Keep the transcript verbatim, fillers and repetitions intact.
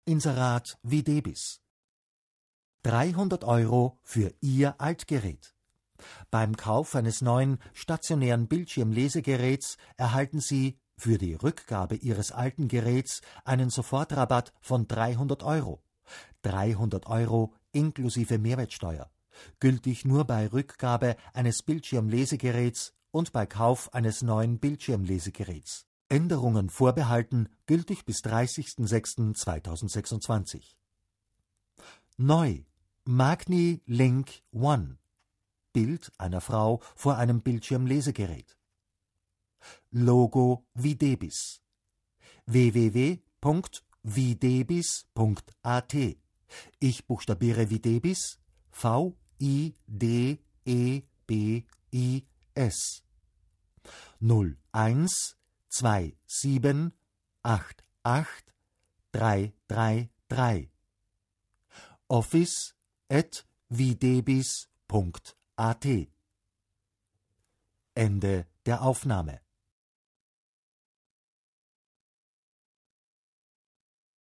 Inserat Videbis. dreihundert Euro für Ihr Altgerät. Beim Kauf eines neuen stationären Bildschirmlesegeräts erhalten Sie für die Rückgabe Ihres alten Geräts einen Sofortrabatt von dreihundert Euro. dreihundert Euro inklusive Mehrwertsteuer. Gültig nur bei Rückgabe eines Bildschirmlesegeräts und bei Kauf eines neuen Bildschirmlesegeräts. Änderungen vorbehalten, gültig bis dreißigsten sechsten zweitausendsechsundzwanzig. Neu. Magni Link One. Bild einer Frau vor einem Bildschirmlesegerät. Logo Videbis. w w w punkt videbis punkt a t. Ich buchstabiere Videbis, V I D E B I S. null eins zwei sieben acht acht drei drei drei. office at videbis punkt a t. Ende der Aufnahme.